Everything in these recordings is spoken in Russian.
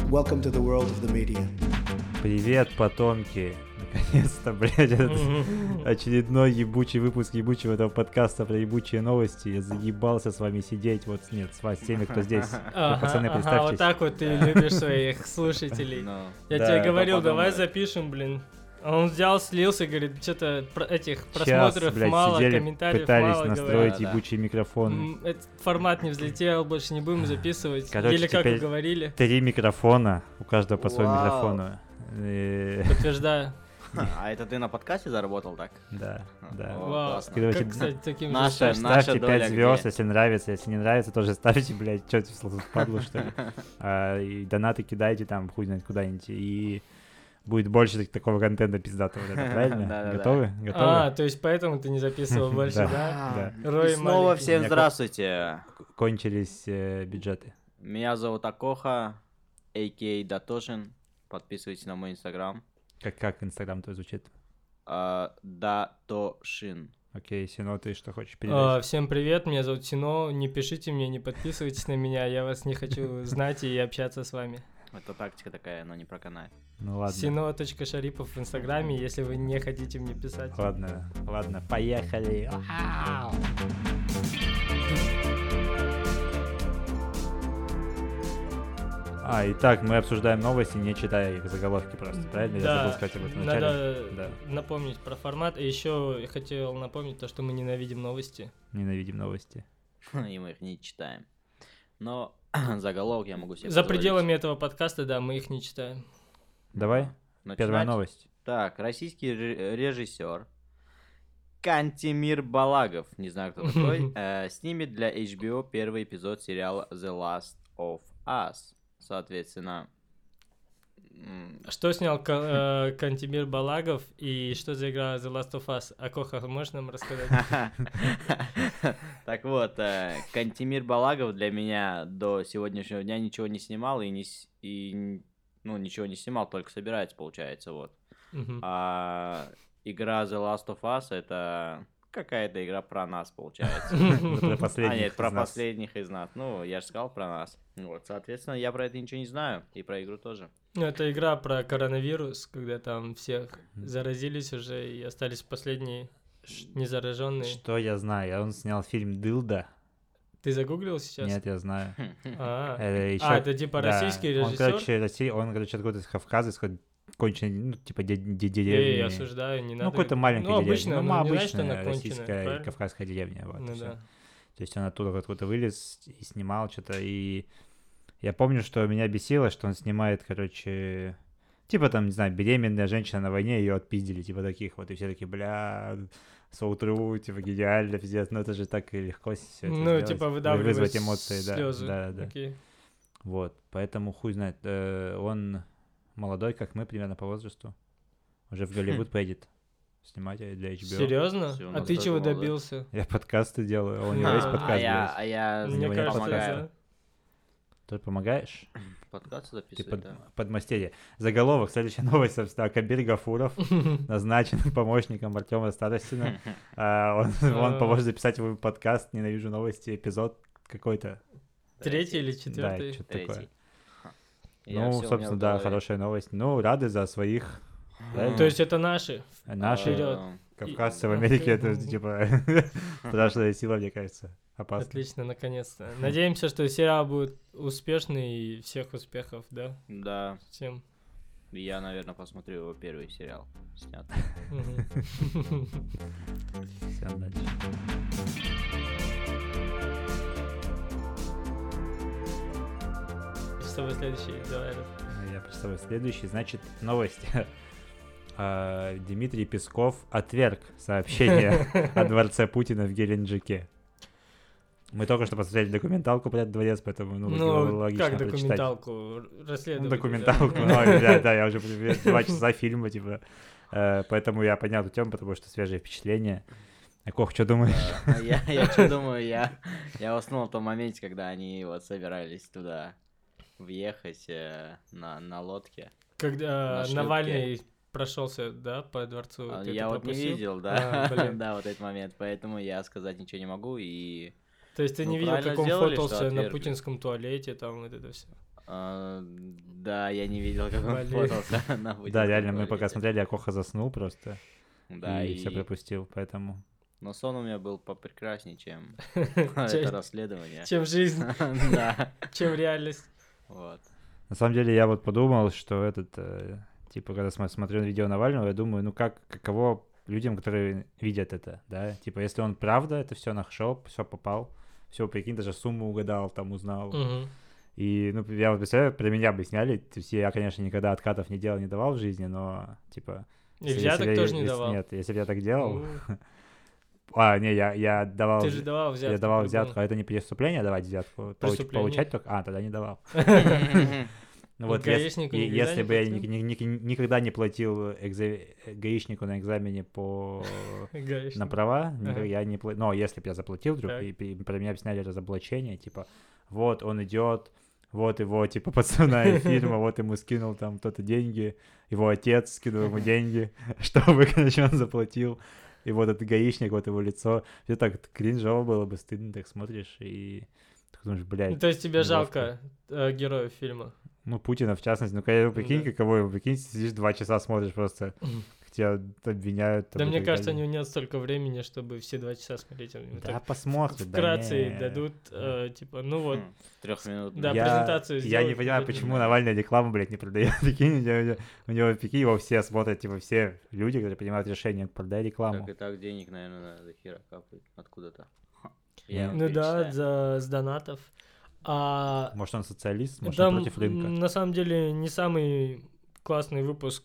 Welcome to the world of the media. Привет, потомки. Наконец-то, блядь, этот очередной ебучий выпуск ебучего этого подкаста про ебучие новости. Я заебался с вами сидеть. Вот, нет, с теми, кто здесь. Пацаны, представьтесь. Вот так вот ты любишь своих слушателей. Я тебе говорил, давай запишем, блин. А он взял, слился, говорит, что-то этих просмотров мало, комментариев пытались мало. настроить ебучий микрофон. Этот формат не взлетел, больше не будем записывать. Короче, или как вы говорили. 3 микрофона, у каждого по своему микрофону. Подтверждаю. А это ты на подкасте заработал так? Да. Вау, Короче, как, кстати, таким наша ставьте 5 звезд, где? если нравится. Если не нравится, тоже ставьте, блядь, что ты падлу, что ли. И донаты кидайте там, хуй знает куда-нибудь. И будет больше такого контента пиздатого, правильно? Готовы? то есть поэтому ты не записывал больше, да? И снова всем здравствуйте. Кончились бюджеты. Меня зовут Акоха, а.к.а. Датошин. Подписывайтесь на мой инстаграм. Как инстаграм твой звучит? Датошин. Окей, Сино, ты что хочешь передать? Всем привет, меня зовут Сино. Не пишите мне, не подписывайтесь на меня, я вас не хочу знать и общаться с вами. Это тактика такая, но не проканает. Ну ладно. Sino.Sharipov в инстаграме, если вы не хотите мне писать. Ладно, поехали. Итак, мы обсуждаем новости, не читая их заголовки просто, правильно? Да, я забыл сказать об этом вначале. Надо напомнить про формат. И еще я хотел напомнить то, что мы ненавидим новости. Ненавидим новости. И мы их не читаем. Но заголовок я могу себе За позволить. пределами этого подкаста, да, мы их не читаем. Давай, Начинать? первая новость. Так, российский режиссер Кантемир Балагов, не знаю кто такой, снимет для HBO первый эпизод сериала The Last of Us. Соответственно... Что снял Кантемир Балагов и что за игра The Last of Us? Акоха, можешь нам рассказать? Так вот, Кантемир Балагов для меня до сегодняшнего дня ничего не снимал и ничего не снимал, только собирается, получается, вот. А игра The Last of Us — это какая-то игра про нас, получается. Про последних из нас. Ну, я же сказал про нас. Вот, соответственно, я про это ничего не знаю, и про игру тоже. Это игра про коронавирус, когда там всех заразились уже и остались последние незараженные. Что я знаю? Он снял фильм «Дылда». Ты загуглил сейчас? Нет, я знаю. Это типа российский режиссер? Он, короче, откуда-то из Кавказа, конченый, типа деревни. Я осуждаю, не надо. Ну, какой-то маленькая деревня. Ну, обычная российская кавказская деревня. Вот, да. То есть он оттуда откуда-то вылез и снимал что-то. И я помню, что меня бесило, что он снимает, короче, типа там, не знаю, беременная женщина на войне, ее отпиздили, типа таких вот. И все такие, бля, соутру, типа гениально, пиздец. Ну, это же так и легко все это сделать. Типа выдавливать эмоции, слезы. Да. Окей. Вот, поэтому хуй знает. Он молодой, как мы, примерно по возрасту. Уже в Голливуд поедет снимать для HBO. Серьезно? А ты чего добился? Я подкасты делаю, у него есть подкаст, А я Мне кажется, помогаю. Ты помогаешь? Подкаст Ты записывать, да. подмастерье. Заголовок, следующая новость, собственно, Кабир Гафуров назначен помощником Артема Старостина. Он поможет записать его подкаст «Ненавижу новости», эпизод какой-то. 3-й или 4-й? Да, что-то такое. Я всё собственно, умел да, говорить. хорошая новость. Ну, рады за своих. То есть это наши? Наши Вперед. кавказцы в Америке, это типа страшная сила, мне кажется. Опасно. Отлично, наконец-то. Надеемся, что сериал будет успешный и всех успехов, да? Да, Всем. я, наверное, посмотрю его первый сериал снят. Всем дальше. Что вы следующий? Давай. Я представляю следующий. Значит, новость. Дмитрий Песков отверг сообщение о дворце Путина в Геленджике. Мы только что посмотрели документалку про этот дворец, поэтому логично как прочитать. документалку? Расследование. Документалку, да, я уже 2 часа фильма, типа. Поэтому я понял эту тему, потому что свежие впечатления. Кох, что думаешь? Я что думаю, я уснул в том моменте, когда они вот собирались туда въехать на лодке. Когда Навальный прошелся, да, по дворцу? Я вот не видел, да, да, вот этот момент, поэтому я сказать ничего не могу и... То есть ты не видел, как он фотался на путинском туалете, там вот это все? Да, я не видел, как он фотался. Да, реально, мы пока смотрели, а Коха заснул просто. Да, и все пропустил, поэтому... Но сон у меня был попрекраснее, чем это расследование. Чем жизнь. Да. Чем реальность. Вот. На самом деле, я вот подумал, что типа, когда смотрю видео Навального, я думаю, ну каково людям, которые видят это, да? Типа, если он правда это все нашел, все попал, все, прикинь, даже сумму угадал, там узнал. И, ну, я вот представляю, про меня бы сняли, то есть я, конечно, никогда откатов не делал, не давал в жизни, но, типа... И взяток тоже не давал? Нет, если бы я так делал... Не, я давал... Ты же давал взятку. Я давал взятку, а это не преступление давать взятку? Получать только? Тогда не давал. Ну вот, если бы я никогда не платил гаишнику на экзамене на права, я не платил. Но если бы я заплатил вдруг, и про меня сняли разоблачение, типа, вот он идет, вот его, типа, подставная фирма, вот ему скинул там кто-то деньги, его отец скинул ему деньги, чтобы, короче, он заплатил. И вот этот гаишник, вот его лицо. Все так кринжово было бы, стыдно, так смотришь, и ты думаешь, блядь. То есть тебе жалко героев фильма? Ну, Путина, в частности. Ну, когда прикинь, каково его, прикинь, сидишь 2 часа смотришь просто, как тебя обвиняют. Да, мне кажется, у него нет столько времени, чтобы все 2 часа смотреть. Да, посмотрим. Вкратце дадут, типа, ну вот. 3 минут. Да, презентацию сделать. Я не понимаю, почему Навальный рекламу, блядь, не продает. Прикинь, у него, прикинь, его все смотрят, типа, все люди, которые принимают решение, продай рекламу. Так и так денег, наверное, до хера капает откуда-то. Ну да, с донатов. Может, он социалист, может, он против рынка. На самом деле, не самый классный выпуск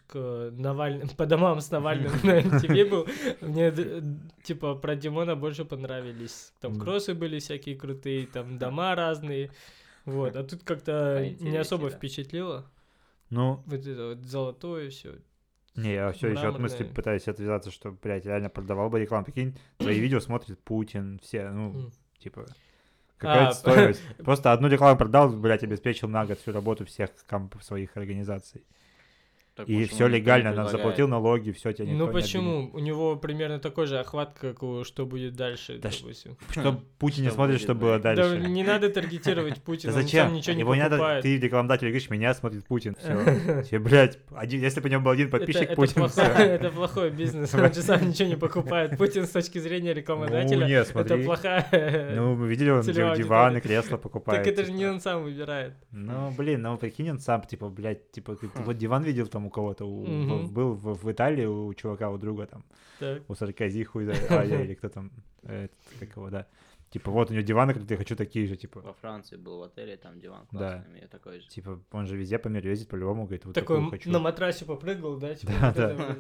по домам с Навальным на MTV был. Мне, типа, про Димона больше понравились. Там кроссы были всякие крутые, там дома разные. Вот, а тут как-то не особо впечатлило. Ну... Вот это вот золотое все. Не, я все еще от мысли пытаюсь отвязаться, что, блядь, реально продавал бы рекламу. Прикинь, твои видео смотрит Путин, все, ну, типа... Какая-то стоимость. Просто одну рекламу продал, блядь, обеспечил на год всю работу всех своих организаций. Так и все легально, нам заплатил налоги, все, тебя никто не почему? У него примерно такой же охват, как что будет дальше, да допустим. Что Путин не смотрит, что было дальше. Да не надо таргетировать Путина, да зачем? Он сам ничего его не покупает. Надо, ты рекламодатель говоришь, меня смотрит Путин, все. Блядь, если бы у него был один подписчик, Путин, это плохой бизнес, он же сам ничего не покупает. Путин с точки зрения рекламодателя, это плохая. Ну, мы видели, он диваны, кресла покупает. Так это же не он сам выбирает. Ну, блин, ну прикинь, он сам, типа, блядь, типа, вот диван видел там у кого-то, был в Италии у чувака, у друга там, у Саркози, хуй, или кто там, как его, да. Типа, вот у него диваны крутые, хочу такие же, типа. Во Франции был в отеле, там диван классный, у меня такой же. Типа, он же везде по миру ездит, по-любому, говорит, вот такой хочу. На матрасе попрыгал, да? Типа, да.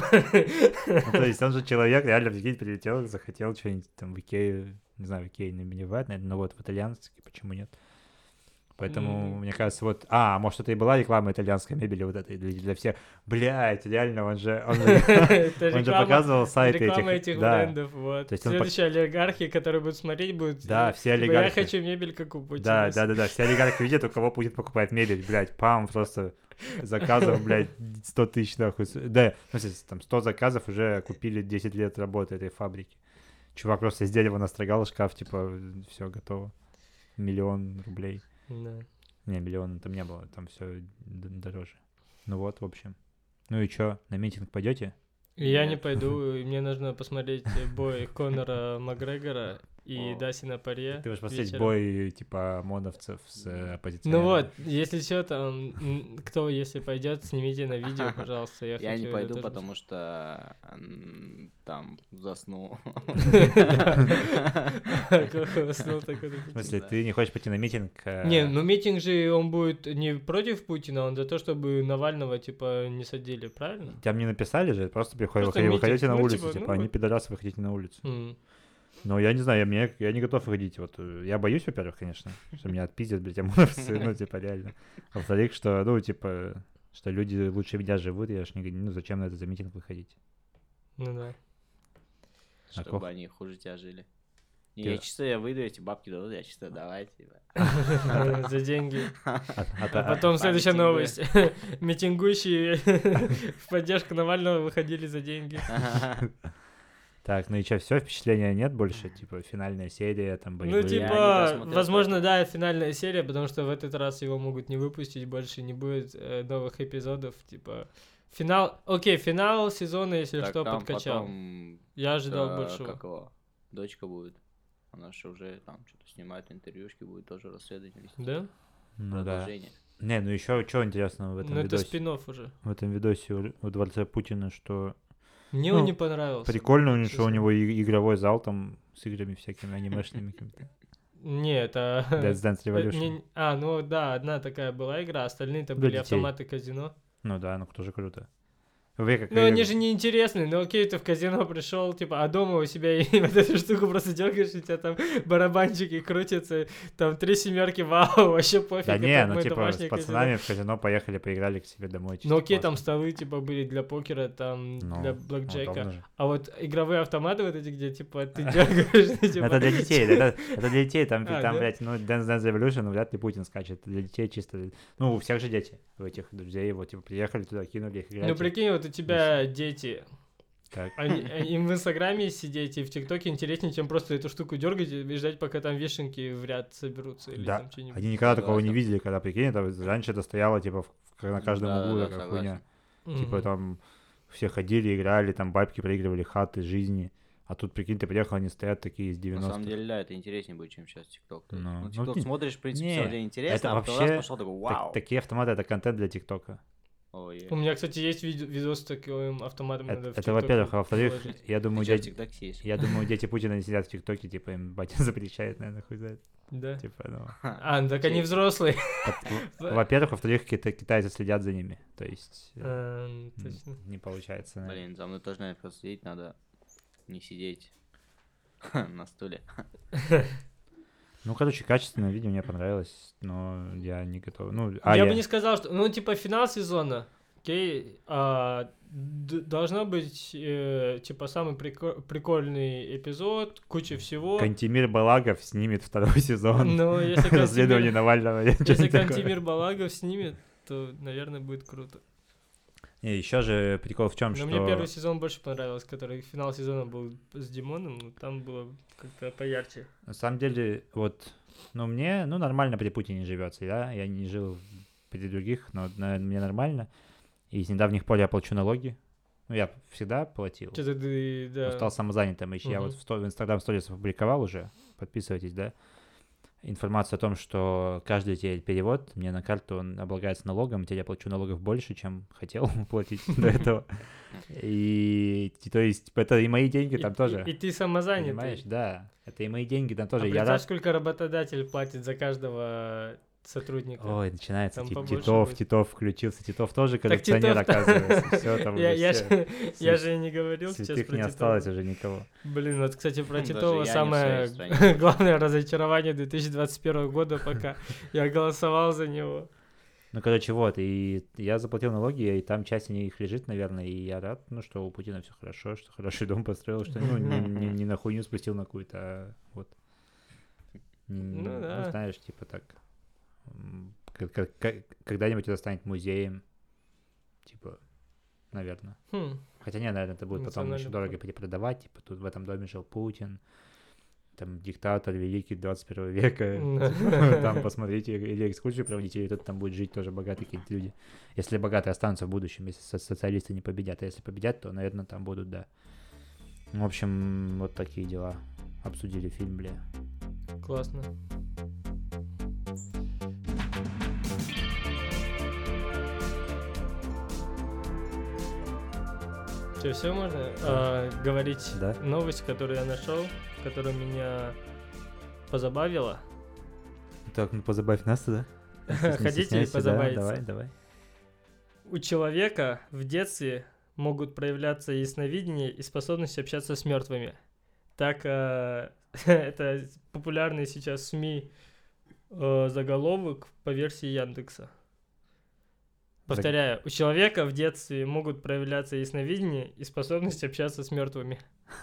То есть он же человек, реально в Икею прилетел, захотел что-нибудь там в Икею, не знаю, в Икею не бывает, наверное, но вот в итальянский, почему нет? Поэтому, мне кажется, вот... может, это и была реклама итальянской мебели вот этой для всех. Блядь, реально, он же показывал сайты реклама этих брендов, вот. Следующие олигархи, которые будут смотреть, будут... Да, все олигархи. Я хочу мебель, как у Путина. Да, все олигархи видят, у кого Путин покупает мебель, блядь, просто заказов, блядь, 100 тысяч, нахуй. Да, в смысле, там 100 заказов уже купили 10 лет работы этой фабрики. Чувак просто из дерева настрогал шкаф, типа, все готово. 1 000 000 рублей. Да. Не, 1 000 000 там не было, там все дороже. Ну вот, в общем. Ну и чё, на митинг пойдете? Я не пойду, мне нужно посмотреть бой Конора Макгрегора и Дастина Порье. Ты будешь посмотреть бой, типа, ОМОНовцев с оппозиционерами. Ну вот, если что, там, кто, если пойдет, снимите на видео, пожалуйста. Я не пойду, потому что там засну. В смысле, ты не хочешь пойти на митинг? Не, ну митинг же, он будет не против Путина, он за то, чтобы Навального, типа, не садили, правильно? Там не написали же, просто выходите на улицу, типа, они пидорасы, выходите на улицу. Но я не знаю, я не готов выходить. Вот я боюсь, во-первых, конечно, что меня отпиздят, блядь, ОМОНовцы, ну, типа, реально. Во-вторых, что, ну, типа, что люди лучше меня живут, я ж не, ну, зачем на этот митинг выходить? Ну да. Чтобы они хуже тебя жили. Я чисто выйду, эти бабки дадут, я чисто давай, типа. За деньги. А потом следующая новость. Митингующие в поддержку Навального выходили за деньги. Так, ну и что, все, впечатления нет больше? Типа, финальная серия, там, Ну, боевые. типа, возможно, да, финальная серия, потому что в этот раз его могут не выпустить, больше не будет новых эпизодов, типа... Финал сезона, если Так что, там подкачал. потом, Я ожидал большего. Как его? Дочка будет. Она же уже там что-то снимает, интервьюшки, будет тоже расследование. Да? Ну да. Продолжение. Не, ну еще что интересного в этом Ну, это видосе? спин-офф уже. В этом видосе у Дворца Путина, что... Мне Ну, он не понравился. Прикольно, что у честно. него игровой зал там с играми всякими анимешными какими-то. Не, это... Dance Dance Revolution. Ну да, одна такая была игра, остальные-то Для были детей. автоматы казино. Ну да, ну тоже круто. Вы как... Ну, они же не интересны, ну окей, ты в казино пришел, типа, а дома у себя и вот эту штуку просто дергаешь, у тебя там барабанчики крутятся, там 3 семерки, вау, вообще пофиг. Да это не, ну мое типа домашнее с пацанами в казино поехали, поиграли к себе домой. Ну окей, классно. там столы, типа, были для покера, там, Ну, для блэкджека. удобно же. А вот игровые автоматы вот эти, где, типа, ты дергаешь, типа... Это для детей, это для детей, там, А, да? блядь, ну, Dance Dance Revolution, вряд ли Путин скачет, это для детей чисто, ну, у всех же дети, у этих друзей, вот, типа, приехали туда, кинули их, играть. Ну прикинь, вот у тебя дети, Так. им в Инстаграме сидеть и в ТикТоке интереснее, чем просто эту штуку дергать и ждать, пока там вишенки в ряд соберутся или Да, там что-нибудь. они никогда такого не Согласен. видели, когда, прикинь, это раньше это стояло, типа, на каждом Да, углу да, такая согласен. хуйня. Типа там все ходили, играли, там бабки проигрывали хаты, жизни. А тут, прикинь, ты приехал, они стоят такие из 90-х. На самом деле, да, это интереснее будет, чем сейчас ТикТок. Ну, ТикТок ну, смотришь, в принципе, не, все время интересно, это а потом вообще раз пошел такой, вау. Такие автоматы — это контент для ТикТока. Ой, У меня, кстати, есть видос с таким автоматом. надо в Это TikTok во-первых. А во-вторых, выложить. я думаю, сейчас ТикТок есть. я думаю, дети Путина не сидят в ТикТоке, типа, им батя запрещает, наверное, хуй знает. Да. Типа, ну... А, ну так они взрослые. Во-первых, во-вторых, китайцы следят за ними. То есть Точно. не получается. наверное. Блин, за мной тоже, наверное, просто сидеть надо, не сидеть на стуле. Ну, короче, качественное видео мне понравилось, но я не готов. Ну, Я бы не сказал, что... Ну, типа, финал сезона, окей, должно быть, типа, самый прикольный эпизод, куча всего. Кантемир Балагов снимет второй сезон. Но если Расследование Навального. Если Кантемир Балагов снимет, то, наверное, будет круто. И еще же прикол в чем, Но что... мне первый сезон больше понравился, который финал сезона был с Димоном, но там было как-то поярче. На самом деле, вот, ну, мне, ну, нормально при Путине живется, да, я не жил при других, но, наверное, мне нормально. И с недавних пор я плачу налоги. Ну, я всегда платил. Что-то ты, да. Стал самозанятым еще. Я вот в Инстаграм сторис опубликовал уже, подписывайтесь, да, информацию о том, что каждый теперь перевод мне на карту он облагается налогом, теперь я плачу налогов больше, чем хотел платить до этого. И, то есть, это и мои деньги там тоже. И ты самозанятый. Понимаешь, да. Это и мои деньги там тоже. А Я представь, рад. сколько работодатель платит за каждого сотрудника. Ой, начинается. Там побольше будет. Титов включился. Титов тоже коррупционер, Титов-то- оказывается. Все там уже Я же не говорил сейчас святых про не Титова. осталось уже никого. Блин, вот, кстати, про Даже Титова я не в самое своей стране. главное разочарование 2021 года, пока я голосовал за него. Ну, короче, вот, и я заплатил налоги, и там часть их лежит, наверное, и я рад, ну, что у Путина все хорошо, что хороший дом построил, что, ну, не на хуйню спустил на какую-то, а вот. Ну, да. Знаешь, типа так, когда-нибудь это станет музеем, типа, наверное. Хотя нет, наверное, это будет потом еще Национальный дорого перепродавать, типа, тут в этом доме жил Путин, там диктатор великий 21 века, там посмотрите, или экскурсию проводите, или тут там будет жить тоже богатые какие-нибудь люди. Если богатые останутся в будущем, если социалисты не победят, а если победят, то, наверное, там будут, да. В общем, вот такие дела. Обсудили фильм, бля. Классно. Все можно говорить Да. новость, которую я нашел, которая меня позабавила. Так, ну позабавь нас, да? Хотите позабавиться? Давай. У человека в детстве могут проявляться ясновидение и способность общаться с мертвыми. Так, это популярный сейчас в СМИ заголовок по версии Яндекса. Повторяю, у человека в детстве могут проявляться ясновидение и способность общаться с мертвыми.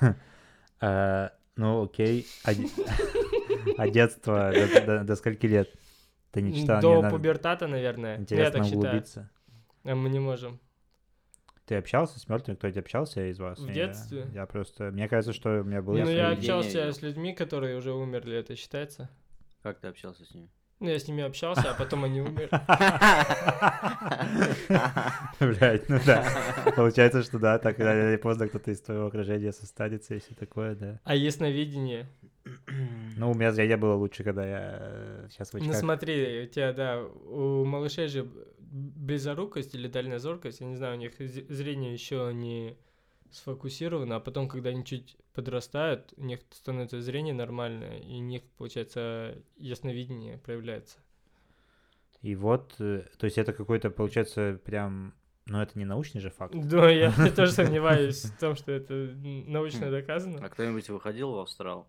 Ну, окей. А детство до скольки лет? Ты не читал? До пубертата, наверное. Я Интересно так считаю. углубиться. А мы не можем. ты общался с мертвыми? Кто-нибудь общался из вас? В детстве? Я просто... Мне кажется, что у меня было... Ну, я сновидение общался видел. с людьми, которые уже умерли, это считается? Как ты общался с ними? Ну, я с ними общался, а потом они умерли. Блядь, ну да. Получается, что да, так рано или поздно кто-то из твоего окружения останется и все такое, да. А ясновидение? Ну, у меня зрение было лучше, когда я сейчас в Ну, очках. смотри, у тебя, да, у малышей же близорукость или дальнозоркость, я не знаю, у них зрение еще не сфокусировано, а потом, когда они чуть подрастают, у них становится зрение нормальное, и у них, получается, ясновидение проявляется. И вот, то есть это какой-то, получается, прям... Ну, это не научный же факт. Да, я тоже сомневаюсь в том, что это научно доказано. А кто-нибудь выходил в Австрал?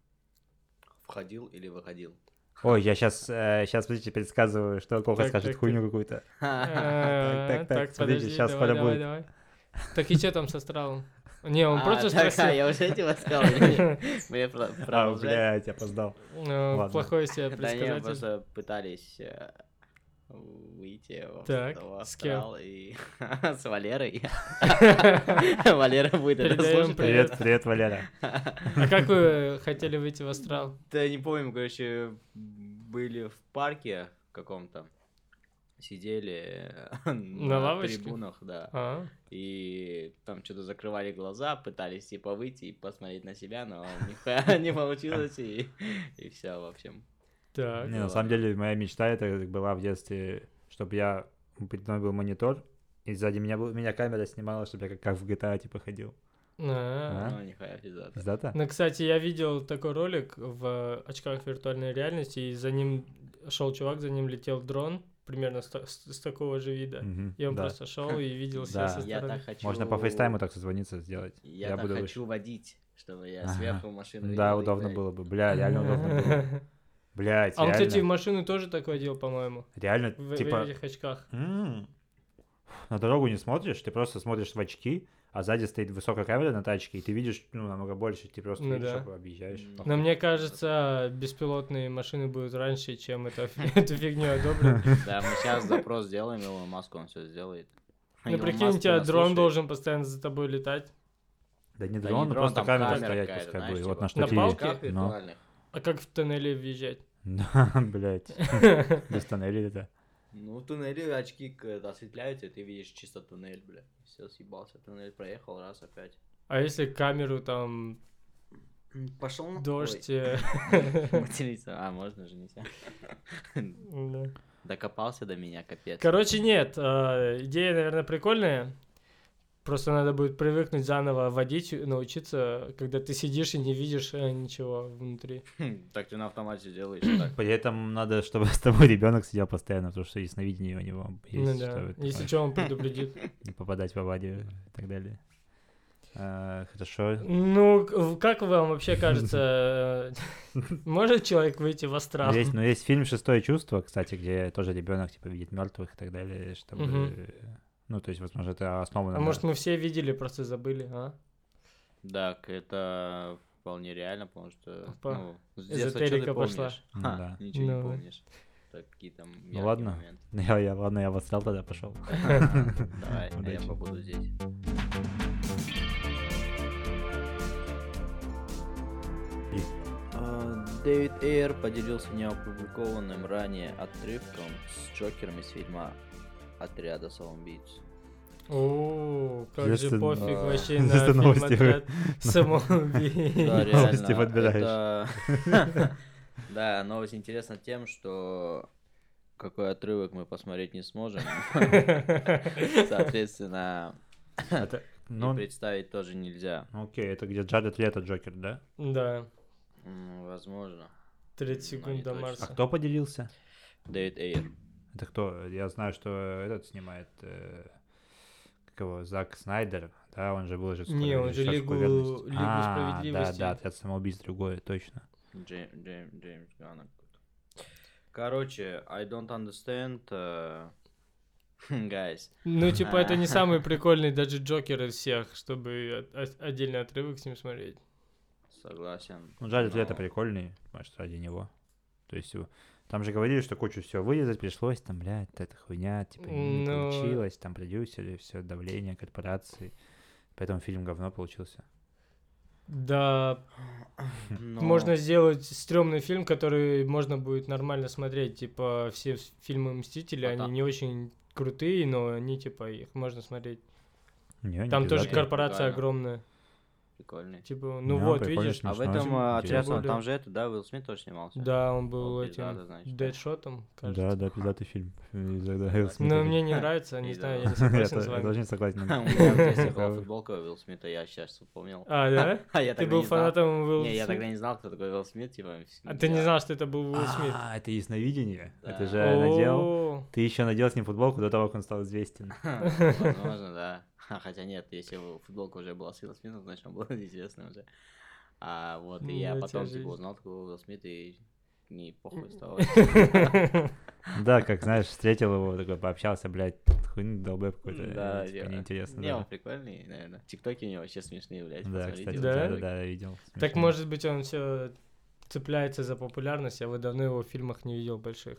Входил или выходил? Ой, я сейчас, подождите, предсказываю, что Коха Так, скажет так, хуйню какую-то. Так, смотрите, подожди, сейчас давай, скоро давай, будет. давай. Так и что там с астралом? Не, он просто так, спросил. я уже тебе сказал. Мне А, продолжать. блядь, опоздал. Ну, Ладно. плохой себе Да не, предсказатель. просто пытались выйти Так, в с кем? Австрал и с Валерой. Валера будет это Передаем слушать. Привет, привет, Валера. А как вы хотели выйти в астрал? Да не помню, короче, были в парке каком-то, сидели на лавочке? трибунах, да, А, и там что-то закрывали глаза, пытались типа выйти и посмотреть на себя, но нихуя не получилось, и все, в общем. так. Не, на самом деле, моя мечта это была в детстве, чтобы я передо мной был монитор, и сзади меня камера снимала, чтобы я как в GTA типа ходил. А. Ну, нихуя пиздато. Пиздата? Ну, кстати, я видел такой ролик в очках виртуальной реальности, и за ним шел чувак, за ним летел дрон, примерно с такого же вида. Мгм, И он да. просто шел и видел себя Да. со Я стороны. так хочу... Можно по фейстайму так созвониться сделать. Я так буду хочу водить, чтобы я Ага. сверху машину Да, видел и, удобно блядь, было бы. Бля, реально удобно было. Блядь, А он, кстати, в реально. машину тоже так водил, по-моему. Реально, В типа, этих очках. на дорогу не смотришь, ты просто смотришь в очки, а сзади стоит высокая камера на тачке, и ты видишь, ну, намного больше, ты просто Ну видишь, да. как объезжаешь. Но Но мне кажется, беспилотные машины будут раньше, чем эту фигню одобрят. Да, мы сейчас запрос сделаем, Илону Маску, он все сделает. Ну, Илон прикинь, у Маск тебя нас дрон слушает. должен постоянно за тобой летать. Да не Да дрон, не ну дрон, просто там камера камера стоять какая-то, пускай знаешь, будет. Вот типа. на что На ты... палке? Очках Ну, виртуальных. А как в тоннеле въезжать? да, блядь. Без тоннелей это. Ну, в туннеле очки осветляются, и ты видишь чисто туннель, бля. Все, съебался, туннель проехал, раз опять. А если камеру там Пошел на... дождь? Материться. А, можно же нельзя. Да. Докопался до меня, капец. Короче, нет, идея, наверное, прикольная. Просто надо будет привыкнуть заново водить, научиться, когда ты сидишь и не видишь ничего внутри. Так ты на автомате делаешь, так. При этом надо, чтобы с тобой ребенок сидел постоянно, потому что ясновидение у него есть. Ну да, что это если такое. что, он предупредит. Не попадать в аварию и так далее. Хорошо. Ну, как вам вообще кажется, может человек выйти в астрал? Есть фильм «Шестое чувство», кстати, где тоже ребенок типа видит мертвых и так далее, чтобы... Мгм. Ну, то есть, возможно, это основано А может, мы все видели, просто забыли, а? Так, это вполне реально, потому что, Опа, ну, с детства что эзотерика ты пошла. помнишь? Ну Ха, да. ничего не Ну. помнишь. Так, какие там Ну яркие ладно. моменты. Ладно, я в астрал тогда пошел. Давай, а я Удачи. побуду здесь. Дэвид Эйр поделился неопубликованным ранее отрывком с Джокером из фильма «Отряда самоубийц». О, как же Если- пофиг вообще на если фильм новости «Отряд Да, самоубийц». Новости реально, подбираешь. это... Да, новость интересна тем, что какой отрывок мы посмотреть не сможем. Соответственно, Это, и ну, представить тоже нельзя. окей, это где Джаред Лето Джокер, да? Да, Возможно. 30 Ну, секунд не до точно. А Марса. кто поделился? Дэвид Эйр. Это кто? Я знаю, что этот снимает... Как его? Зак Снайдер. Да, он же был же... Не, он же режиссёр Лигу «Скверности». Справедливости. Да, «Отряд самоубийц» другое, точно. Джеймс Ганн. Короче, I don't understand, guys. Ну, типа, это не самый прикольный даже Джокер из всех, чтобы отдельный отрывок с ним смотреть. Согласен. Ну, Джаред но- Лето прикольный, может, ради него. То есть, Там же говорили, что кучу всего вырезать пришлось, там, блядь, эта хуйня, типа, не получилось, там продюсеры, все давление корпорации. Поэтому фильм говно получился. Да, можно сделать стрёмный фильм, который можно будет нормально смотреть. Типа, все фильмы «Мстители», они не очень крутые, но они, типа, их можно смотреть. Там тоже корпорация огромная. Прикольный. Типа, ну вот, видишь. А в этом отряде, там же это, да, Уилл Смит тоже снимался? Да, он был этим Дэдшотом, кажется. Да, пиздатый фильм. Но мне не нравится, не знаю, я не согласен с вами. Я тоже не согласен. У меня в была футболка Уилл Смита, я сейчас вспомнил. А, да? Ты был фанатом Уилл Смита? Не, я тогда не знал, кто такой Уилл Смит, типа. А ты не знал, что это был Уилл Смит? А, это ясновидение? Это же надел? Ты еще надел с ним футболку до того, как он стал известен. Возможно, да. Хотя нет, если футболка уже была с Уилл Смитом, значит, он был известный уже. А вот, и я потом, типа, узнал такого Уилл Смита, и не похуй стало. Да, как, знаешь, встретил его, такой, пообщался, блядь, хуйный долбэб какой-то. Да, неинтересно. Не, он прикольный, наверное. Тиктоки у него вообще смешные, блядь. Да, кстати, да, видел. Так, может быть, он все цепляется за популярность, я давно его в фильмах не видел больших.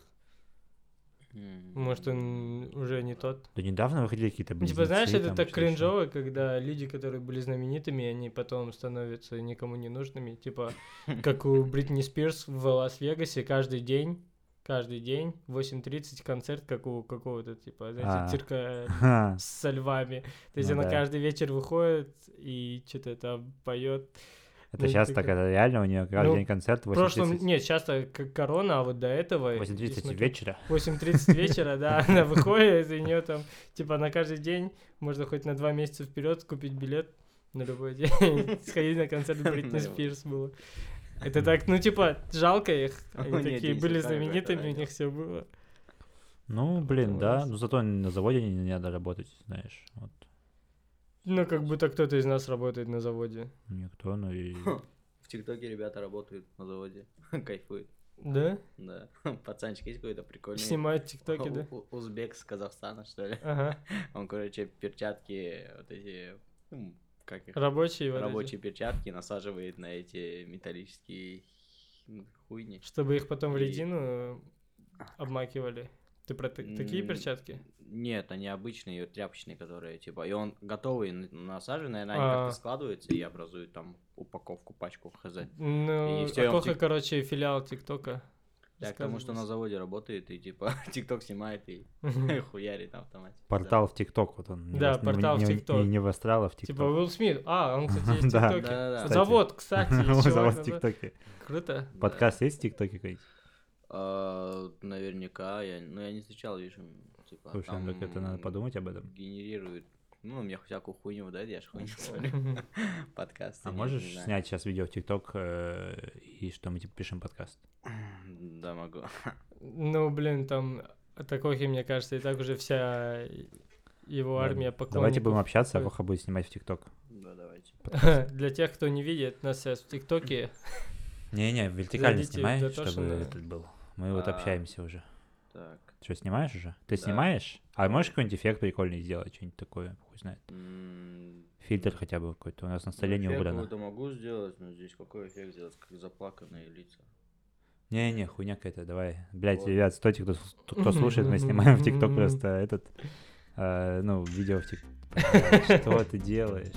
Может, он уже не тот. Да недавно выходили какие-то близнецы. Типа, знаешь, это так кринжово, когда люди, которые были знаменитыми, они потом становятся никому не нужными. Типа, как у Бритни Спирс в Лас-Вегасе каждый день в 8:30 концерт, как у какого-то, типа, знаете, цирка со львами. То есть она каждый вечер выходит и что-то там поет. Это сейчас так, это реально у нее каждый день концерт в 8:30? Нет, часто корона, а вот до этого... 8:30 вечера? 8:30 вечера, да, она выходит, и у нее там, типа, на каждый день можно хоть на 2 месяца вперед купить билет на любой день, сходить на концерт Бритни Спирс было. Это так, ну, типа, жалко их, они такие были знаменитыми, у них все было. Ну, блин, да, но зато на заводе не надо работать, знаешь, вот. Ну, как будто кто-то из нас работает на заводе. Никто, ну и... В ТикТоке ребята работают на заводе, кайфуют. Да? Да. Пацанчик есть какой-то прикольный. Снимают ТикТоки, да? Узбек с Казахстана, что ли. Ага. Он, короче, перчатки, вот эти, как их? Рабочие перчатки насаживает на эти металлические хуйни. Чтобы их потом в резину обмакивали. Ты про такие перчатки? Нет, они обычные, тряпочные, которые, типа, и он готовый насаженный, они как-то складываются и образуют там упаковку, пачку, хз. Ну, Акоха, короче, филиал ТикТока. Да, потому что на заводе работает, и, типа, ТикТок снимает и хуярит на автомате. Портал в ТикТок, вот он. Да, портал в ТикТок. Не в Астрал, а в ТикТок. Типа Уилл Смит. Он, кстати, есть в ТикТоке. Да. Завод, кстати. Завод в ТикТоке. Круто. Подкаст есть в ТикТоке какой-нибудь? Наверняка, я не встречал, видишь, типа, слушай, там так это надо подумать об этом. Генерирует, мне всякую хуйню выдает, я ж хуйню смотрю, подкаст. А можешь снять сейчас видео в ТикТок и что мы типа пишем подкаст? Да, могу. Ну, блин, там Акохи, мне кажется, и так уже вся его армия поклонников. Давайте будем общаться, а Коха будет снимать в ТикТок. Да, давайте. Для тех, кто не видит нас сейчас в ТикТоке. Не, вертикально снимай, чтобы этот был. Мы вот общаемся уже. Так. Что, снимаешь уже? Ты снимаешь? А можешь какой-нибудь эффект прикольный сделать? Что-нибудь такое, хуй знает. Фильтр хотя бы какой-то. У нас на столе не убрано. Эффект могу сделать, но здесь какой эффект сделать? Как заплаканные лица. Не, хуйня какая-то, давай. Блять, ребят, стойте, кто слушает, мы снимаем в ТикТок просто этот, видео в ТикТок. Что ты делаешь?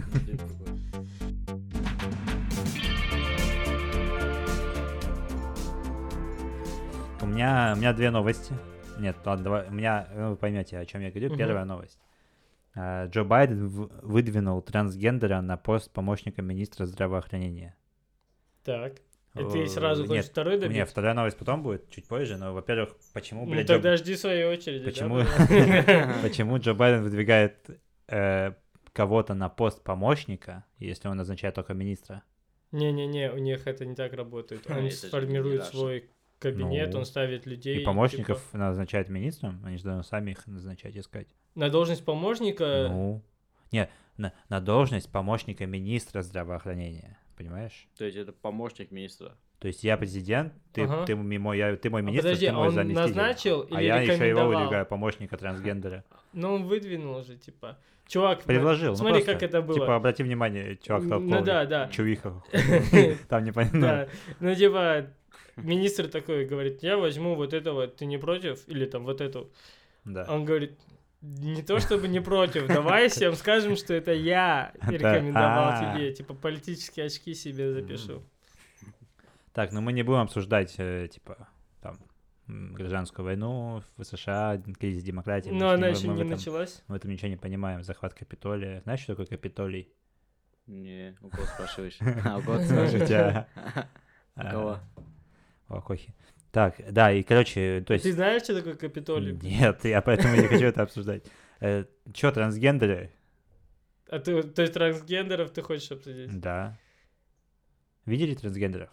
У меня две новости. Нет, ладно, давай. Вы поймете, о чем я говорю. Первая новость. Джо Байден выдвинул трансгендера на пост помощника министра здравоохранения. Так. И ты сразу хочешь второй добить? Нет, вторая новость потом будет, чуть позже, но, во-первых, почему, блядь... Ну тогда жди своей очереди, Почему Джо Байден выдвигает кого-то на пост помощника, если он назначает только министра? Не-не-не, у них это не так работает. Он сформирует свой кабинет, он ставит людей... И помощников назначает министром? Они же должны сами их назначать, искать. На должность помощника? Нет, на должность помощника министра здравоохранения. Понимаешь? То есть это помощник министра. То есть я президент, ты мой министр, подожди, ты мой он заместитель. Назначил или я еще его выдвигаю, помощника трансгендера. Ну, он выдвинул же, типа. Чувак, предложил. Смотри, как это было. Типа, обрати внимание, чувак толковый. Ну да. Чувиха. Там непонятно. Да, ну типа, министр такой говорит, я возьму вот этого, ты не против? Или там вот эту. Да. Он говорит, не то чтобы не против, давай всем скажем, что это я рекомендовал тебе. Типа политические очки себе запишу. Так, ну мы не будем обсуждать, типа, там, гражданскую войну в США, кризис демократии. Но она еще не началась. Мы в этом ничего не понимаем. Захват Капитолия. Знаешь, что такое Капитолий? Не, у кого спрашиваешь? У кого спрашиваешь? У кого? У Акохи. Так, да, и, короче, то есть... Ты знаешь, что такое Капитолий? Нет, я поэтому не хочу это обсуждать. Чё, трансгендеры? А ты, то есть трансгендеров ты хочешь обсудить? Да. Видели трансгендеров?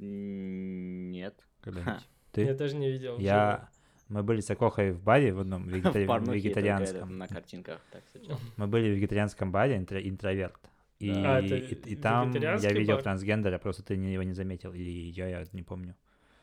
Нет. Когда-нибудь? Ты? Я тоже не видел. Мы были с Акохой в баре в одном вегетарианском. На картинках так сейчас. Мы были в вегетарианском баре «Интроверт». И там я видел трансгендера, просто ты его не заметил. Или я не помню.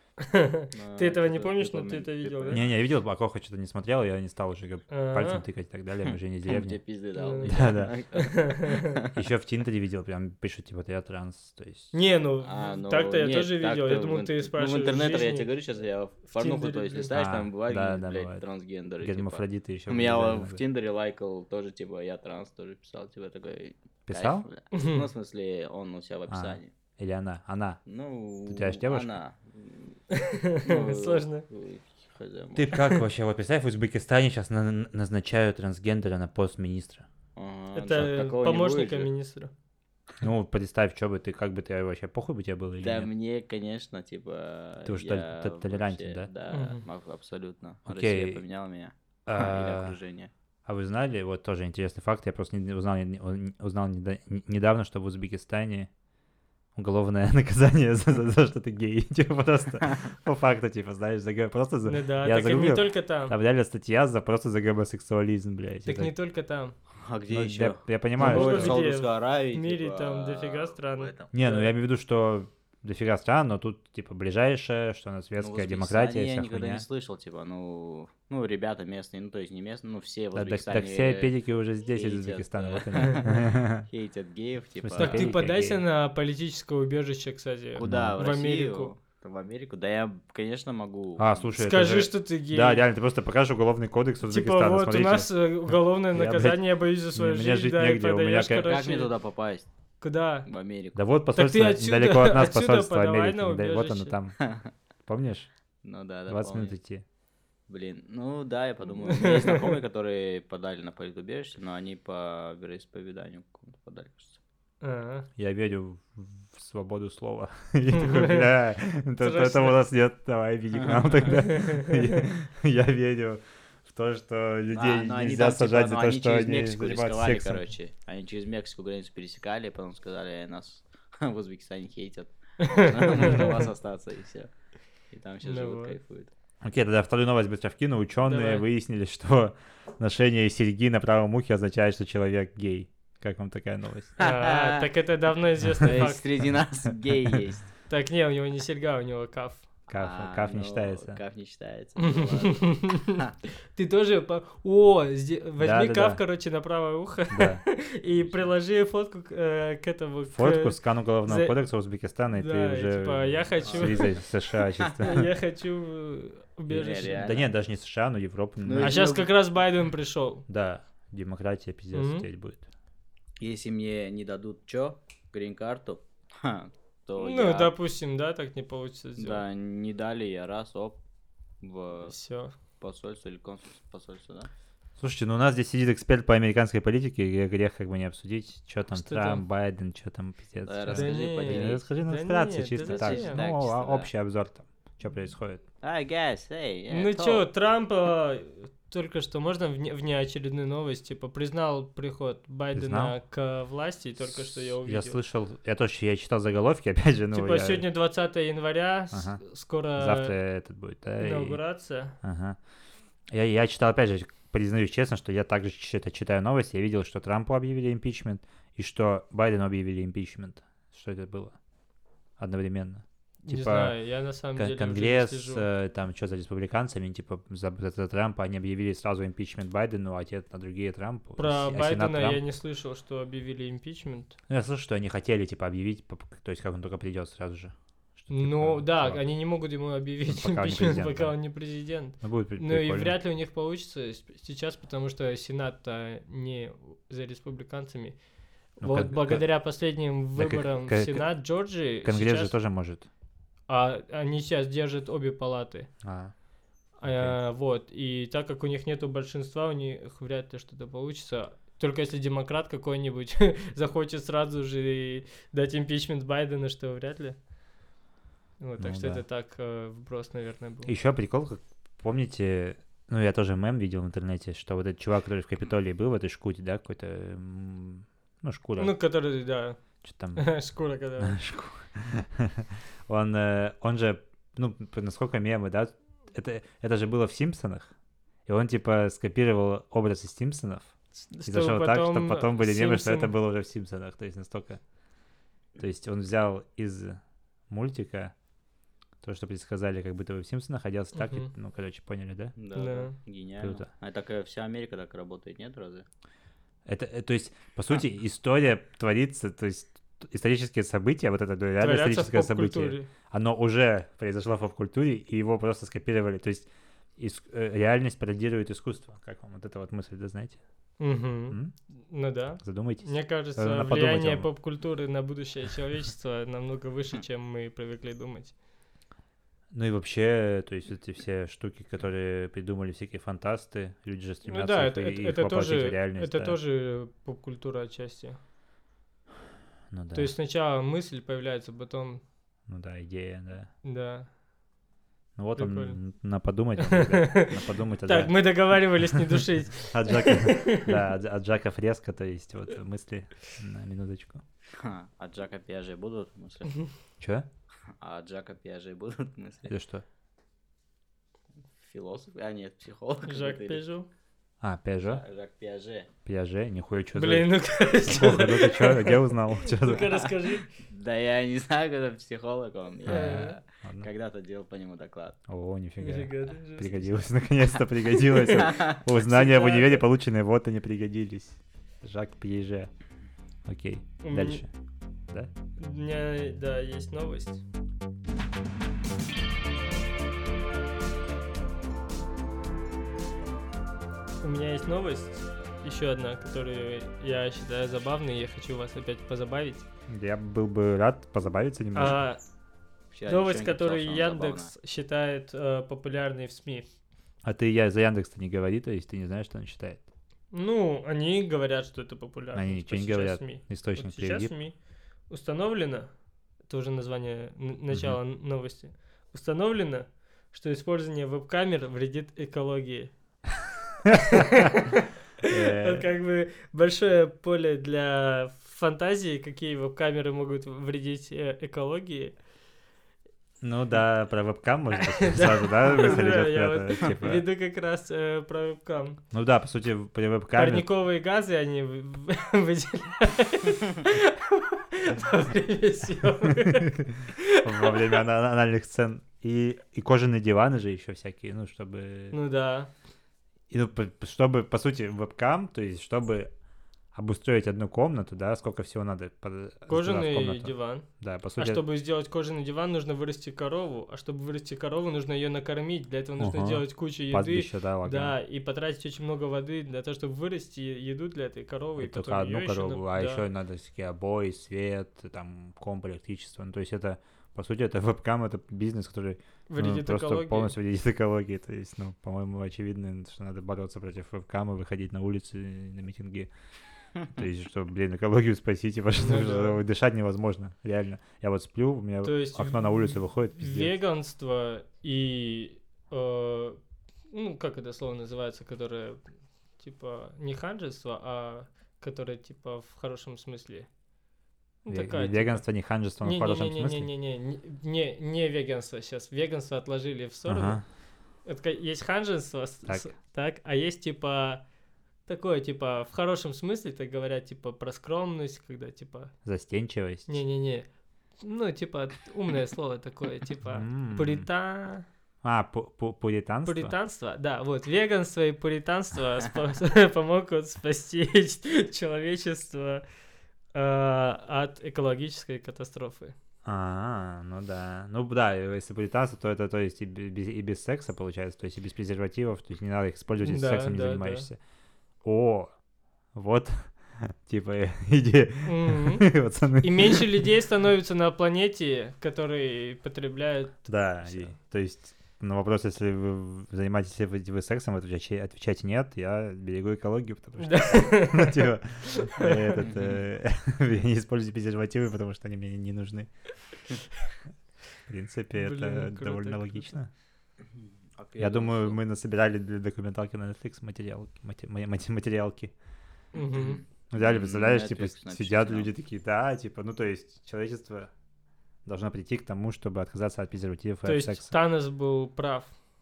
Ты этого не помнишь, но ты это видел, да? Не, я видел, Акоха что-то не смотрел, я не стал уже пальцем тыкать и так далее, мы же не деревня. Тебе пизды дал. Да. Еще в Тиндере видел, прям пишут, типа, я транс, то есть... Не, ну, так-то я тоже видел, я думал, ты спрашиваешь в интернете, я тебе говорю, сейчас я порнуху, то есть, листаешь, там бывают, блядь, трансгендеры. Гермафродиты еще. Я в Тиндере лайкал тоже, типа, я транс, тоже писал, типа, такой... Писал? Ну, в смысле, он у себя в описании. Или она? Она. Ну, у тебя же девушка? Она. Сложно. Ты как вообще? Вот представь, в Узбекистане сейчас назначают трансгендера на пост министра. Это помощника министра. Ну, представь, что бы ты, как бы ты вообще, похуй бы тебе было или нет? Да мне, конечно, типа... Ты уже толерантен, да? Да, абсолютно. Россия поменяла меня. Или окружение. А вы знали, вот тоже интересный факт, я просто узнал недавно, что в Узбекистане уголовное наказание за что ты гей. Типа просто по факту, типа, знаешь, просто за... Ну да, так и не только там. Там реально статья просто за гомосексуализм, блядь. Так не только там. А где еще? Я понимаю, что... В мире там дофига стран. Не, ну я имею в виду, что дофига стран, но тут, типа, ближайшее, что у нас светская демократия, вся я никогда хуйня. не слышал, типа, ну, ребята местные, ну, то есть не местные, ну, все в Так Узбекистане... все педики уже здесь из Узбекистана, вот они. Хейтят геев, типа... Так ты подайся на политическое убежище, кстати. Куда? В Америку. В Америку? Да я, конечно, могу. Слушай, скажи, что ты гей. Да, реально, ты просто покажешь уголовный кодекс Узбекистана, типа, вот смотрите. у нас уголовное наказание, я боюсь за свою жизнь, жить да, и негде, подаешь, Как мне туда попасть? Куда? В Америку. Да вот посольство недалеко от нас, посольство Америки. Да, вот оно там. Помнишь? Ну да, 20 минут идти. Блин, ну да, я подумаю. У меня есть знакомые, которые подали на политубежище, но они по вероисповеданию какому-то подали, кажется. Я верю в свободу слова. Я такой, бля, этого у нас нет, давай, иди к нам тогда. Я верю в то, что людей нельзя сажать за то, что они занимаются сексом. Короче, они через Мексику границу пересекали, потом сказали, нас в Узбекистане хейтят, нужно у вас остаться, и все. И там сейчас живут, кайфуют. Окей, тогда вторую новость быстро вкину. Ученые выяснили, что ношение серьги на правом ухе означает, что человек гей. Как вам такая новость? Так это давно известный факт. Среди нас гей есть. Так не, у него не серьга, у него каф. Каф не считается. Каф не считается. Ты тоже... возьми каф, короче, на правое ухо и приложи фотку к этому... Фотку, скан уголовного кодекса Узбекистана, и ты уже типа, я хочу... с визой США чисто. Я хочу убежище. Да нет, даже не США, но Европу. А сейчас как раз Байден пришел. Да, демократия пиздец здесь будет. Если мне не дадут грин-карту, то ну, допустим, да, так не получится сделать. Да, не дали, я в Всё. посольство или консульство посольство, да? Слушайте, ну у нас здесь сидит эксперт по американской политике, и грех как бы не обсудить, что там Трамп, Байден, что там пиздец. Да, расскажи, ну вкратце, чисто так. Ну, общий обзор там, что происходит. Ну что, Трамп только что, можно внеочередную новость, типа, признал приход Байдена к власти, только что я увидел. Я слышал, я читал заголовки, опять же, ну... Типа, сегодня 20 января, скоро... Завтра этот будет, да? Инаугурация. Ага. Я читал, опять же, признаюсь честно, что я также читаю новости, я видел, что Трампу объявили импичмент, и что Байдену объявили импичмент. Что это было? Одновременно. Не знаю, я на самом деле Конгресс, там, что за республиканцами, типа, за Трампа они объявили сразу импичмент Байдену, а те на другие Трампу. Про Байдена я не слышал, что объявили импичмент. Ну, я слышал, что они хотели, типа, объявить, то есть, как он только придет сразу же. что Ну, типа, да, чувак, они не могут ему объявить пока он не импичмент, президент, пока да. он не президент. Ну, будет Ну и прикольно. вряд ли у них получится сейчас, потому что Сенат-то не за республиканцами. Ну, Вот благодаря последним да, выборам в Сенат Джорджии Конгресс же сейчас... тоже может. они сейчас держат обе палаты. Окей. Вот, и так как у них нету большинства, у них вряд ли что-то получится. Только если демократ какой-нибудь захочет сразу же дать импичмент Байдена, что вряд ли. Вот, так Ну что да. это так вброс, наверное, был. Еще прикол, как помните, ну я тоже мем видел в интернете, что вот этот чувак, который в Капитолии был, в этой шкуре, да, какой-то, ну шкура, Ну, который, да, что там, шкура, когда... он же, ну, насколько мемы, да, это же было в «Симпсонах», и он, типа, скопировал образ из «Симпсонов», и зашел так, что потом были мемы, что это было уже в «Симпсонах», то есть настолько... То есть он взял из мультика то, что предсказали, как будто бы в «Симпсонах», оделся так, и, ну, короче, поняли, да? Да, гениально. Круто. А так вся Америка так работает, нет, разве? То есть, по сути, история творится, то есть исторические события, вот это реально историческое событие, оно уже произошло в поп-культуре, и его просто скопировали. То есть реальность пародирует искусство. Как вам вот эта вот мысль, да, знаете? Ну да. Задумайтесь. Мне кажется, влияние поп-культуры на будущее человечества намного выше, чем мы привыкли думать. Ну и вообще, то есть эти все штуки, которые придумали всякие фантасты, люди же стремятся их воплотить в реальность. Это тоже поп-культура отчасти. Ну да. То есть сначала мысль появляется, потом... Ну да, идея, да. Да. Ну вот прикольно. на подумать. Так, мы договаривались не душить. От Жака Фреско, то есть вот мысли на минуточку. От Жака Пиаже будут мысли? Чё? А от Жака Пиаже будут мысли? Это что? Философ? А нет, психолог. Жак Пежо. Пежо? Жак Пиаже. Пиаже? Нихуя, что за... Блин, ну-ка. Ну ты чё, где узнал? Ну-ка расскажи. Да я не знаю, когда психолог он. Я когда-то делал по нему доклад. О, нифига. Пригодилось, наконец-то пригодилось. Знания в универе полученные, вот они пригодились. Жак Пиаже. Окей, дальше. Да? У меня, да, есть новость. У меня есть новость, еще одна, которую я считаю забавной, и я хочу вас опять позабавить. Я был бы рад позабавиться немножко. Новость, которую Яндекс считает популярной в СМИ. А ты за Яндекс-то не говори, то есть ты не знаешь, что он считает? Ну, они говорят, что это популярно. Они ничего не говорят. СМИ. Источник вот сейчас приведи. СМИ установлено, это уже название, начало новости, установлено, что использование веб-камер вредит экологии. Как бы большое поле для фантазии, какие веб-камеры могут вредить экологии. Ну да, про вебкам, может быть, сразу, да, мысль идёт куда-то, веду как раз про вебкам. Ну да, по сути, при вебкаме... Парниковые газы они выделяют во время съемок. Во время анальных сцен. И кожаные диваны же еще всякие, ну, чтобы... Ну да. И, ну, чтобы, по сути, вебкам, то есть, чтобы обустроить одну комнату, да, сколько всего надо кожаный диван. Да, по сути. А чтобы сделать кожаный диван, нужно вырасти корову. А чтобы вырасти корову, нужно ее накормить. Для этого нужно делать кучу еды. Пастбище, да, да, и потратить очень много воды для того, чтобы вырасти еду для этой коровы. И только одну корову, еще надо всякие обои, свет, там, комп, электричество. Ну, то есть это, по сути, это вебкам, это бизнес, который просто полностью вредит экологии. То есть, ну, по-моему, очевидно, что надо бороться против вебкама, выходить на улицы, на митинги. То есть, что, блин, экологию спасите, потому что дышать невозможно, реально. Я вот сплю, у меня окно на улицу выходит, пиздец. Веганство и, ну, как это слово называется, которое, типа, не ханжество, а которое, типа, в хорошем смысле. Веганство, не ханжество, но в хорошем смысле? Не веганство сейчас. Веганство отложили в сторону. Есть ханжество, так, а есть, типа... Такое, типа, в хорошем смысле, так говорят, типа, про скромность, когда, типа... Застенчивость? Не-не-не. Ну, типа, умное слово такое, типа, пуританство. Пуританство, да, вот, веганство и пуританство помогут спасти человечество от экологической катастрофы. Ну да. Ну да, если будет танцы, то это то есть и без секса получается, то есть и без презервативов, то есть не надо их использовать, если сексом не занимаешься. О, вот, типа, иди, пацаны. И меньше людей становится на планете, которые потребляют... Да, то есть на вопрос, если вы занимаетесь вы сексом, отвечайте нет, я берегу экологию, потому что я не использую презервативы, потому что они мне не нужны. В принципе, это довольно логично. Я думаю, мы насобирали для документалки на Netflix материалки. Реально, представляешь, типа, сидят люди такие, да, типа, ну, то есть, человечество должно прийти к тому, чтобы отказаться от презервативов и от секса. То есть, Танос был прав.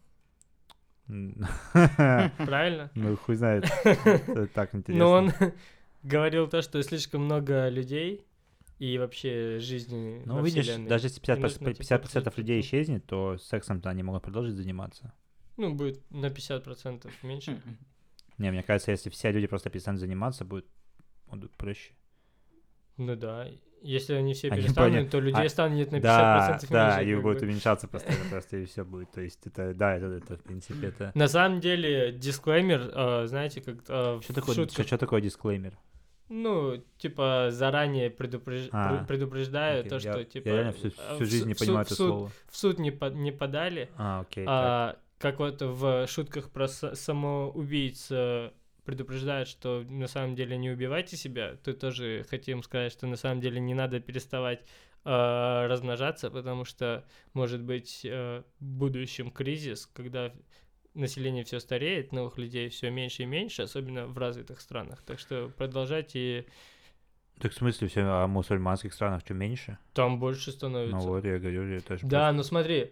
Правильно? Ну, хуй знает. Это так интересно. Но он говорил то, что слишком много людей и вообще жизни ну, во видишь, Вселенной. даже если 50% людей исчезнет, то сексом-то они могут продолжить заниматься. Ну, будет на 50% меньше. Не, мне кажется, если все люди просто перестанут заниматься, будут проще. Ну да. Если они все перестанут, то людей станет на 50% меньше. Да, и будет уменьшаться постоянно, просто и все будет. То есть это, да, это в принципе, это... На самом деле, дисклеймер, знаете, как... Что такое дисклеймер? Ну, типа, заранее предупреждаю то, что, типа... Я реально всю жизнь не понимаю это слово. В суд не подали. Окей. Как вот в шутках про самоубийц предупреждают, что на самом деле не убивайте себя, то тоже хотим сказать, что на самом деле не надо переставать размножаться, потому что может быть в будущем кризис, когда население все стареет, новых людей все меньше и меньше, особенно в развитых странах. Так что продолжайте. Так в смысле, все, а в мусульманских странах что, меньше? Там больше становится. Ну вот, я говорю, я тоже... Да, ну смотри,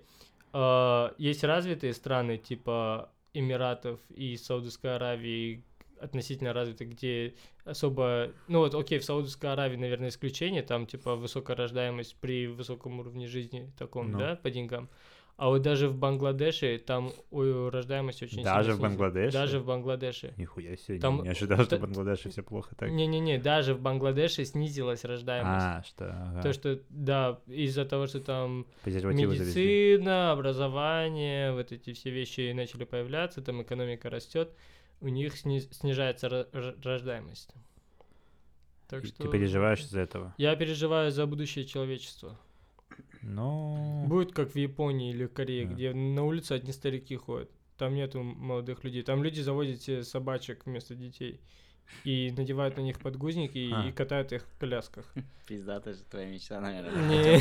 есть развитые страны, типа Эмиратов и Саудовской Аравии, относительно развитых, где особо... Ну вот, окей, в Саудовской Аравии, наверное, исключение, там, типа, высокая рождаемость при высоком уровне жизни таком, да, по деньгам. А вот даже в Бангладеше там рождаемость очень сильно Даже в Бангладеше? Даже в Бангладеше. Нихуя себе, там... не ожидал, что в Бангладеше все плохо так. Не-не-не, даже в Бангладеше снизилась рождаемость. То, что, да, из-за того, что там медицина, образование, вот эти все вещи начали появляться, там экономика растет, у них снижается рождаемость. Так что... Ты переживаешь из-за этого? Я переживаю за будущее человечества. Ну... Будет как в Японии или в Корее, где на улице одни старики ходят. Там нету молодых людей. Там люди заводят себе собачек вместо детей. И надевают на них подгузники и катают их в колясках. Пиздата же твоя мечта, наверное.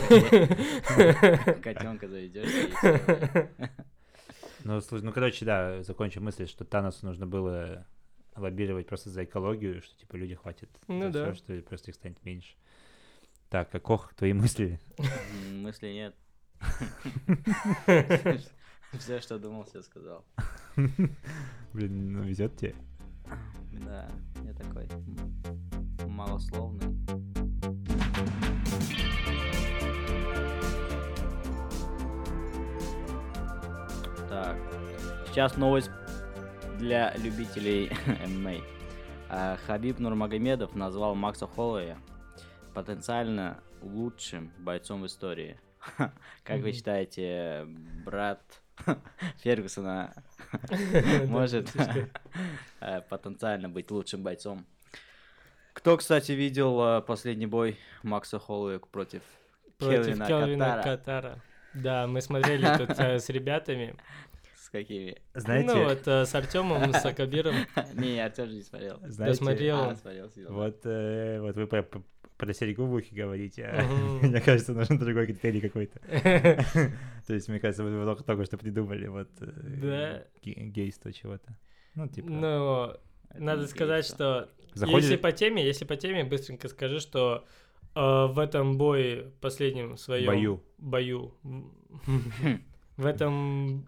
Не. Котенка заведешь и все. Ну, слушай, ну, короче, да, закончим мысль, что Таносу нужно было лоббировать просто за экологию, что, типа, люди хватит. Ну да. Всё, что просто их станет меньше. Так, а Кох, твои мысли? Мысли нет. Все, что думал, все сказал. Блин, ну везет тебе. Да, я такой малословный. Так, сейчас новость для любителей ММА. Хабиб Нурмагомедов назвал Макса Холлоуэя потенциально лучшим бойцом в истории. Как вы считаете, брат Фергюсона может потенциально быть лучшим бойцом? Кто, кстати, видел последний бой Макса Холлоуэя против Келвина Каттара? Да, мы смотрели тут с ребятами. С какими? Знаете... Ну вот с Артемом, с Акабиром. Не, я тоже не смотрел. Да, смотрел. Вот вы про серьгу в ухе говорите, а мне кажется, нужен другой критерий какой-то. То есть, мне кажется, вы только что придумали вот гейство чего-то. Ну, типа... Ну, надо сказать, что если по теме, быстренько скажи, что в этом бое, последнем своем бою, в этом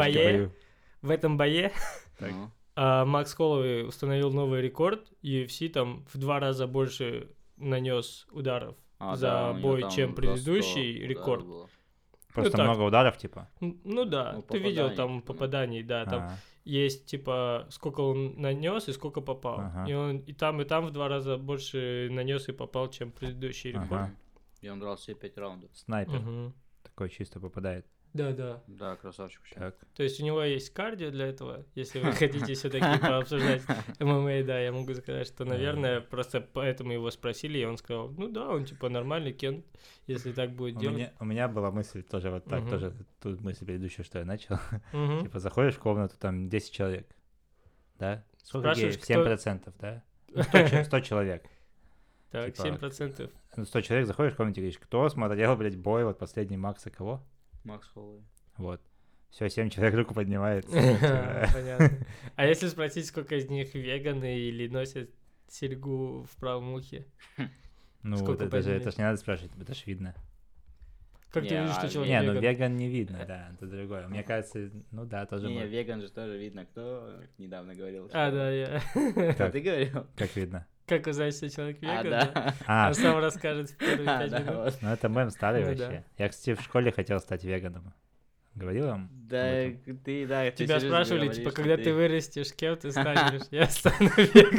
бое Макс Холлоуэй установил новый рекорд, UFC там в 2 раза больше нанес ударов за бой, чем предыдущий рекорд. Просто много ударов, типа? Ну да, ты видел там попаданий, да, там есть типа сколько он нанес и сколько попал. И он и там в 2 раза больше нанес и попал, чем предыдущий рекорд. И он драл все 5 раундов. Снайпер. Такой чисто попадает. Да. Да, красавчик вообще. Так. То есть у него есть кардио для этого, если вы хотите все-таки пообсуждать ММА, да, я могу сказать, что, наверное, просто поэтому его спросили, и он сказал, ну да, он типа нормальный Кен, если так будет делать. У меня была мысль тоже вот так, тоже тут мысль предыдущая, что я начал. Мгм. Типа заходишь в комнату, там 10 человек, да? Сколько Спрашиваешь, геев? кто- 7%, да? Ну, 100 человек. Так, типа, 7%. Ну, 100 человек, заходишь в комнате и говоришь, кто смотрел, блядь, бой, вот последний Макса кого? Макс Холлоуэй. Вот. Все, 7 человек руку поднимает. Типа, Понятно. А если спросить, сколько из них веганы или носят серьгу в правом ухе? Ну, Сколько это же поднять? не надо спрашивать, это ж видно. Как ты Не, видишь, что а человек Не, ну веган? веган не видно, да, это другое. Мне кажется, ну да, тоже Не, может. веган же тоже видно, кто недавно говорил. А, что- да, я. Как? Ты говорил? Как видно? Как узнать, что человек А, веган? да? да. А, Он сам расскажет в первые А, 5 да, минут. вот. ну это мем старый Ну вообще. Я, кстати, в школе хотел стать веганом. Говорил вам? Да, ты, да, ты Тебя серьезно спрашивали, говоришь, типа, что когда ты вырастешь, кем ты станешь? Я стану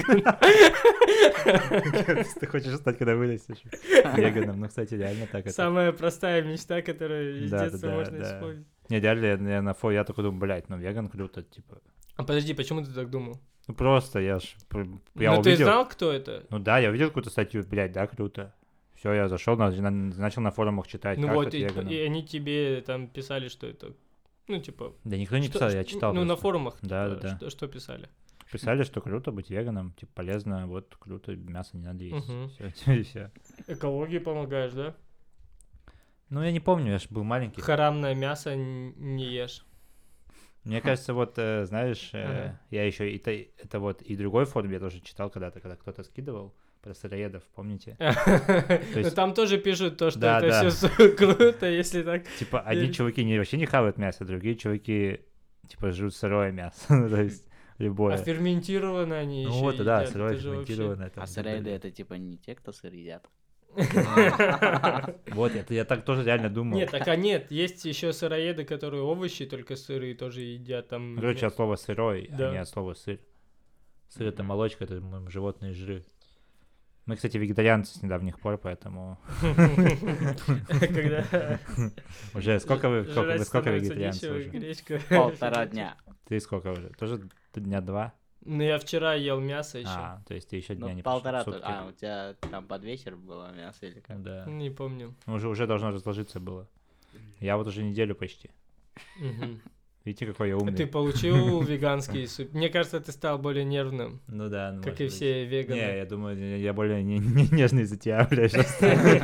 веганом. Ты хочешь стать, когда вырастешь веганом. Ну, кстати, реально так это. Самая простая мечта, которую из Да, да, детства да, можно да. исполнить. Не, реально, я на фо, я такой думаю, блядь, ну веган круто, типа. А подожди, почему ты так думал? Ну просто я Ну ты увидел. знал, кто это? Ну да, я увидел какую-то статью, блядь, да, круто. Все, я зашел, начал на форумах читать, Ну как вот, стать веганом. и они тебе там писали, что это... Ну, типа... Да никто не что- писал, я читал. Ну, на просто. форумах. Да, типа, да, да. Что писали? Писали, что круто быть веганом, типа полезно, вот круто, мясо не надо есть. Мгм. Все. Экологии помогаешь, да? Ну я не помню, я ж был маленький. Харамное мясо не ешь. Мне кажется, вот, знаешь, Ага. я еще это вот и другой форум я тоже читал когда-то, когда кто-то скидывал про сыроедов, помните? Ну есть- там тоже пишут то, что Да, это да. все круто, если так... Типа одни Веришь? чуваки вообще не хавают мясо, другие чуваки типа жрут сырое мясо, ну, то есть любое. А ферментированное они Ну еще вот, да, едят, сырое это же вообще- ферментированное. там А и так сыроеды далее. это типа не те, кто сыр едят. Вот, я так тоже реально думал. Нет, так а нет, есть еще сыроеды, которые овощи только сырые тоже едят. Там... Короче, от слова сырой, Да. а не от слова сыр. Сыр это молочка, это животные жиры. Мы, кстати, вегетарианцы с недавних пор, поэтому Когда уже сколько вы жрать сколько становится вегетарианцев дешево, уже? гречка. 1,5 дня. Ты сколько уже? Тоже дня 2? Ну, я вчера ел мясо еще. А, то есть ты еще дня Ну, не 1,5 сутки. А, у тебя там под вечер было мясо или как? Да. Не помню. Ну, уже должно разложиться было. Я вот уже неделю почти. Мгм. Видите, какой я умный. Ты получил веганский суп? Мне кажется, ты стал более нервным, Ну да, ну, как может и быть. все Не, веганы. я думаю, я более нежный за тебя, блядь, сейчас.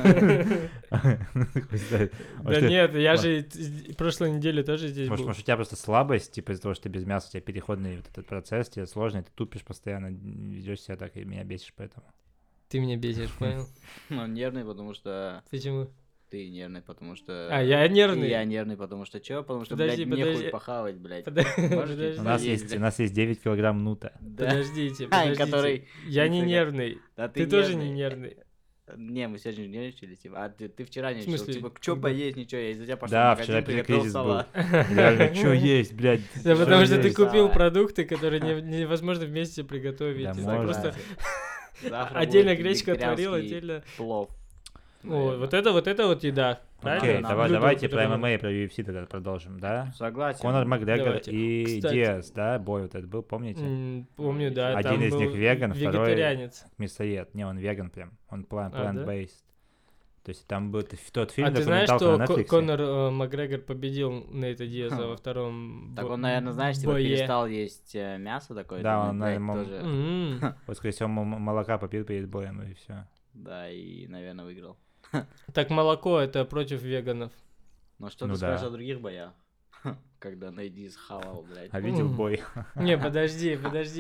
Хуй знает. Да Может, ты- нет, я же прошлой неделе тоже здесь был. Может, у тебя просто слабость, типа из-за того, что ты без мяса, у тебя переходный вот этот процесс, тебе сложный, ты тупишь постоянно, ведешь себя так, и меня бесишь поэтому. Ты меня бесишь, понял? Ну, нервный, потому что Почему? ты нервный, потому что... А, я нервный? И я нервный, потому что чё? Потому что, Подожди, блядь, мне подожди. хуй похавать, блядь. Подожди. Можете У нас есть, есть, блядь. у нас есть 9 килограмм нута. Да. Подождите, А, подождите. который... Я не Нифига. нервный. Да Ты тоже не нервный. Не, мы сегодня не нервничали, типа, а ты вчера не смысле, типа, что когда? поесть, ничего, я из-за тебя пошел Да, в вчера магазин, приготовил кризис был. салат. Реально, что есть, блядь? Да Чё потому что ты есть? купил Да. продукты, которые невозможно вместе приготовить. Да И так можно. просто Завтра отдельно будет гречку отварил, вегетарианский отдельно... плов. О, наверно. вот это вот еда. Правильно? Окей, Нам Блюдо давайте про приготовлено. ММА и про UFC тогда продолжим, да? Согласен. Конор Макгрегор Давайте. и Кстати. Диас, да, бой вот этот был, помните? Помню, да. Один там из был них веган, второй- вегетарианец. Мясоед. Не, он веган прям. Он да? plant-based. То есть там был тот фильм, А ты знаешь, документалка что на Netflix. Конор Макгрегор победил Нейта Диаза Хм. во втором Так он, наверное, знаешь, типа бое? перестал есть мясо такое. Да, думает, он, блядь, наверное, тоже. М. Вот, скорее всего, молока попил перед боем, и все. Да, и, наверное, выиграл. Так молоко это против веганов. Но что Ну ты да. скажешь о других боях? Когда Найди схавал, блядь. А видел Мгм. бой? Не, подожди.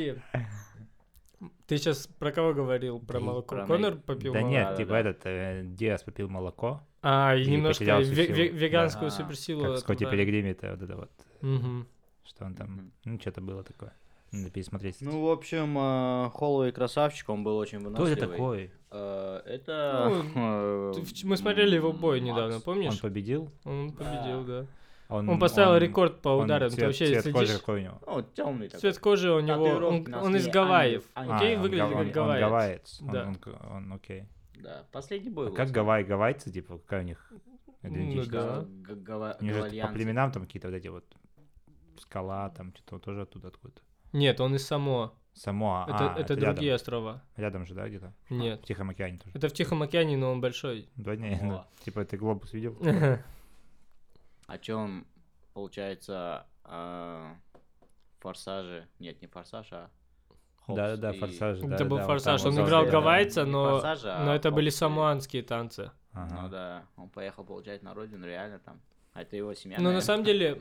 Ты сейчас про кого говорил? Про Да молоко? про Конор Нейт. попил Да молоко? нет, да, типа да. этот Диас попил молоко, А, и И немножко потерял всю силу. веганскую Да. суперсилу. как Скотти отобрали. Пилигрими-то вот это вот, Мгм. что он там, Мгм. ну, что-то было такое. Надо пересмотреть. Ну, в общем, Холлоуэй красавчик, он был очень Кто выносливый. это такой? Это... Мы смотрели его бой Макс. недавно, Он помнишь? победил? Он победил, да. Он Он поставил рекорд по ударам. Ты Цвет, вообще цвет кожи следишь? какой у него? Ну, темный такой. Цвет кожи у него... Татуировки на Он из спине, Гавайев. ангел. Окей, он выглядит гав- как он гавайец. гавайец. Да. Он окей. Да, последний бой. Как гавайцы, типа, какая у них идентичность? У них же по племенам там какие-то вот эти вот скала, там что-то тоже оттуда откуда-то. Нет, он из Самоа. Самоа. Это другие острова. Рядом же, да, где-то? Нет. В Тихом океане тоже. Это в Тихом океане, но он большой. Да, не, типа, ты глобус видел? А чё он, получается, форсажи? Нет, не форсаж, а Хопс Да, форсаж. Это был да, форсаж. вот Он там играл вот гавайца, не но форсаж, а это были Хопс и- самоанские танцы. Ага. Ну да, он поехал, получается, на родину, реально там. А это его семья, Но на наверное. самом деле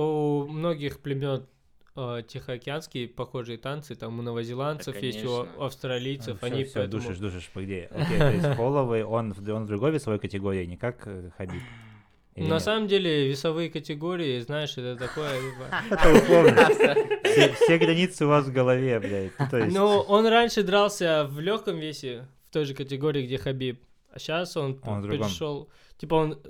у многих племен тихоокеанские похожие танцы, там у новозеландцев Да, есть, у конечно. австралийцев, Всё, они всё, поэтому... душишь, по идее. Окей, то есть Холловый, он в другой весовой категории, не как Хабиб? Или На нет? самом деле весовые категории, знаешь, это такое... Это условно. Все границы у вас в голове, блядь. Ну, то есть- Ну, он раньше дрался в легком весе, в той же категории, где Хабиб. А сейчас он Он в другом. перешел... Типа он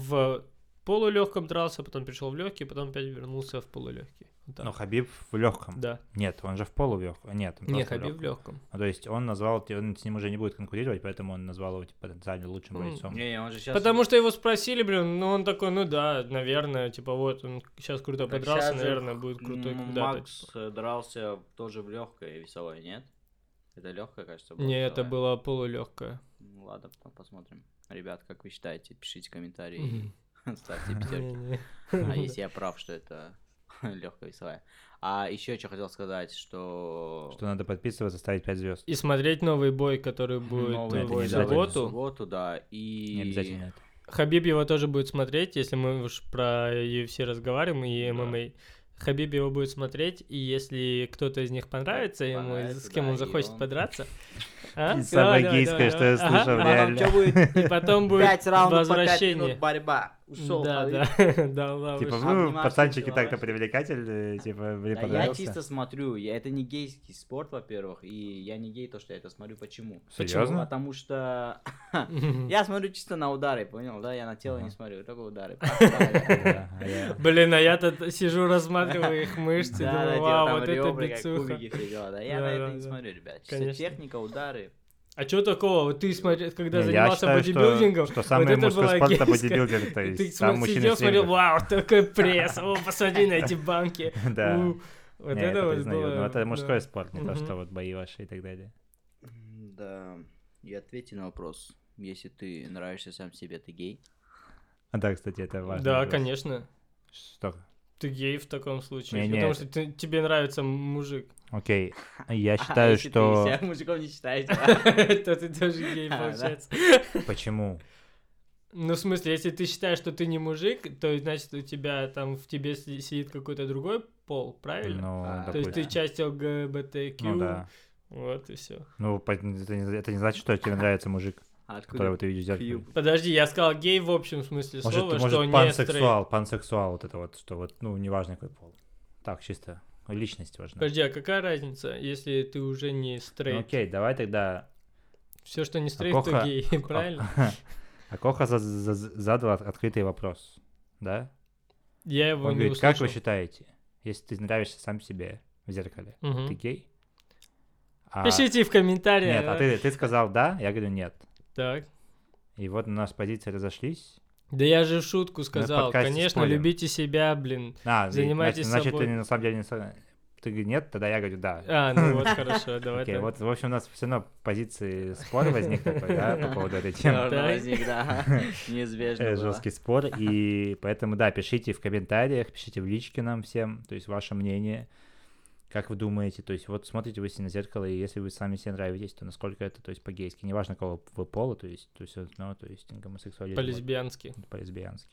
в полулегком дрался, потом перешел в легкий, потом опять вернулся в полулегкий. Вот так. Ну, Хабиб в легком. Да. Нет, он же в полулегком. Нет, он Не, просто в Хабиб в легком. легком. Ну, то есть он назвал, он с ним уже не будет конкурировать, поэтому он назвал его типа, потенциально лучшим бойцом. Не, он же сейчас... Потому что его спросили, блин, ну он такой, ну да, наверное, типа вот он сейчас круто Так подрался, щас же наверное, будет крутой когда-то. Макс дрался тоже в легкой весовой, нет? Это легкая, кажется, была Не, это весовая. было полулегкая. Ну, ладно, потом посмотрим. Ребят, как вы считаете? Пишите комментарии. Ставьте пятерки. А если я прав, что это легкая весовая. А еще что хотел сказать, что... Что надо подписываться, ставить 5 звезд. И смотреть новый бой, который будет Новый это в не бой, обязательно. да, в субботу. субботу, да. И... Не обязательно это. Хабиб его тоже будет смотреть, если мы уж про UFC разговариваем и Да. ММА. Хабиб его будет смотреть, и если кто-то из них понравится ему, Понравится, с кем да, он и захочет он- подраться. Самое гейское, что я слышал, реально. И потом будет 5 раундов по 5 возвращение. минут борьба. Ушел. Да, да, да, Типа, вышел. ну, Обнимашки, пацанчики всё, так-то вообще. привлекательные, типа, мне Да я понравился. чисто смотрю, это не гейский спорт, во-первых, и я не гей, то, что я это смотрю. Почему? Серьезно? Потому что я смотрю чисто на удары, понял, да? Я на тело не смотрю, только удары. Да, а я- Блин, а я-то сижу, рассматриваю их мышцы, Да, думаю, типа вау, там вот это ребра, как бицуха. кубики, все дела, да. Я Да, на это да, не да. смотрю, ребят. Чисто Конечно. техника, удары. А чё такого? Вот ты смотрел, когда Не, я занимался считаю, бодибилдингом, что самый вот это мужской была спорт это гейская. бодибилдинг, то И есть ты там мужчины сидел, в смотрел, стрингах. вау, такой пресс, о, посмотри на эти банки. Да. Вот Не, это вот признаю. было, Но это да. мужской спорт, не то, Мгм. что вот бои ваши и так далее. Да, и ответьте на вопрос. Если ты нравишься сам себе, ты гей? А да, кстати, это важно. Да, конечно. Что? Ты гей в таком случае, Не-не, потому это- что тебе нравится мужик. Окей, я А считаю, если что... ты себя мужиком не считаете? То ты тоже гей, Да. получается. Почему? Ну, в смысле, если ты считаешь, что ты не мужик, то значит у тебя там в тебе сидит какой-то другой пол, правильно? Ну, То есть ты допустим. часть ЛГБТQ, Ну да. вот и все. Ну, это не значит, что тебе нравится мужик, А которого откуда? ты видишь в зеркале. Кью? Подожди, я сказал гей в общем смысле слова, Может, что может не стрейт. пансексуал, вот это вот, что вот, ну, неважно какой пол. Так, чисто личность важна. Подожди, а какая разница, если ты уже не Ну, стрейт? окей, давай тогда... Все, что не стрейт, Коха- то гей, правильно? А Коха задал открытый вопрос, да? Я его Он не говорит, как вы услышал. считаете, если ты нравишься сам себе в зеркале, Мгм. ты гей? А- Пишите в комментариях. Нет, а ты сказал да, я говорю нет. Так. И вот у нас позиции разошлись. Да я же в шутку сказал. подкасте Конечно, спорим. любите себя, блин. А, Занимайтесь значит, собой. ты на самом деле не ты говоришь нет, тогда я говорю да. А, ну вот, хорошо, давай Окей, так. вот, в общем, у нас все равно позиции спор возник такой, да, по поводу этой темы. Наверное, Так. возник, да. Неизбежно было. Жесткий спор, и поэтому, да, пишите в комментариях, пишите в личке нам всем, то есть ваше мнение, как вы думаете, то есть вот смотрите вы себе на зеркало, и если вы сами себе нравитесь, то насколько это, то есть по-гейски, неважно, какого вы пола, то есть все равно, то есть гомосексуализм. По-лесбиянски. По-лесбиянски.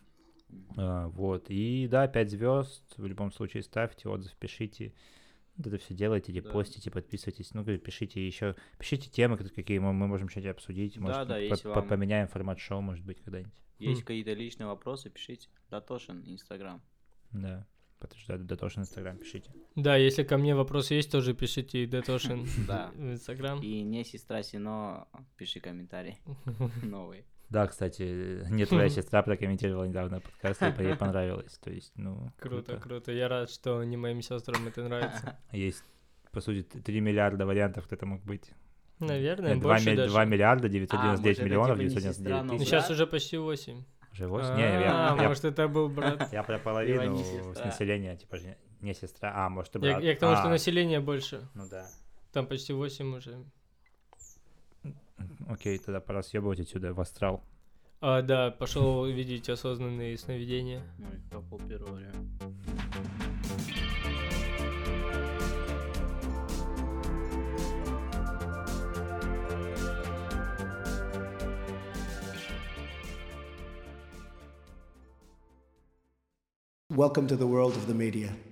Вот, и да, 5 звезд, в любом случае ставьте, отзыв пишите, вот это все делайте, Да. постите, подписывайтесь, ну, пишите еще, пишите темы, какие мы можем что-нибудь обсудить, может, Да, если вам- поменяем формат шоу, может быть, когда-нибудь. Есть какие-то личные вопросы, пишите. Датошин, Инстаграм. Да, потому что Дотошин Инстаграм пишите. Да, если ко мне вопросы есть, тоже пишите Детошин Да. в Инстаграм. И не сестра Сино, пиши комментарий новый. Да, кстати, не твоя сестра прокомментировала недавно подкаст, и ей понравилось, то есть, ну, Круто, круто. Я рад, что не моим сестрам это нравится. Есть, по сути, 3 миллиарда вариантов, кто это мог быть. Наверное, Нет, больше даже. 2 миллиарда 999 может, миллионов это типа не 999 сестра, но Ну, тысяч. сейчас уже почти 8. Уже 8? Не, я Может, это был брат. про половину не с сестра. населения, типа же не сестра, может и Я брат. к тому, что население больше. Ну да. Там почти 8 уже. Окей, тогда пора съебывать отсюда в астрал. Да, пошел видеть осознанные сновидения. Ой, попал первого время. Welcome to the world of the media.